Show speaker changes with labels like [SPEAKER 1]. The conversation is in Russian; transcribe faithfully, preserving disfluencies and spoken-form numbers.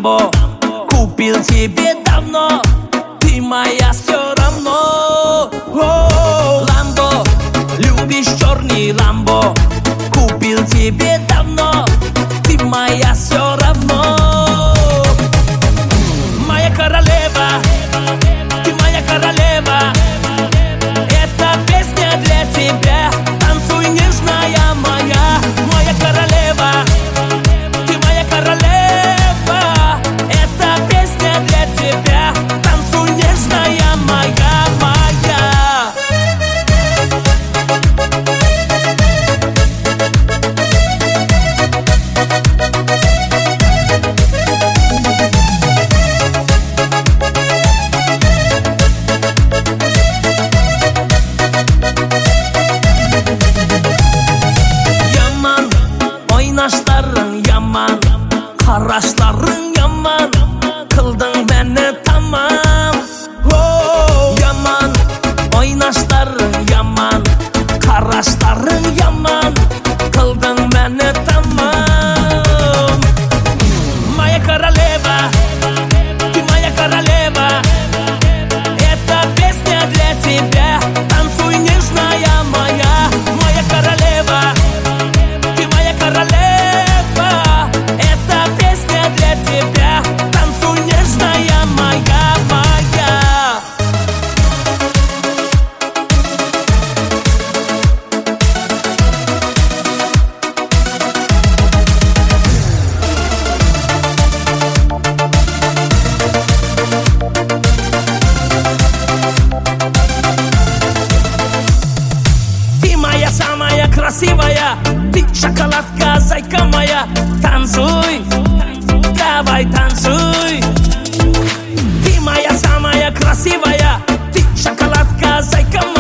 [SPEAKER 1] Ламбо купил тебе давно, ты моя все равно. Ламбо, любишь черный Ламбо, купил тебе давно, ты моя все равно. Моя королева, ты моя королева, эта песня для тебя, танцуй, нежная моя. Моя королева, ты моя королева, эта песня для тебя, танцуй, нежная моя, моя. Yaman, oynaşların yaman, qarashlaring yaman, qilding meni tamam. Oh, yaman, oynaşların yaman, qarashlaring yaman, qilding meni tamam. Моя королева, ты моя королева, эта песня для тебя, танцуй, нежная моя. Моя королева, ты моя королева, эта песня для тебя, танцуй, нежная моя, моя. Ты моя самая красивая, ты шоколадка, зайка моя, танцуй, давай танцуй. Ты моя самая красивая, ты шоколадка, зайка моя.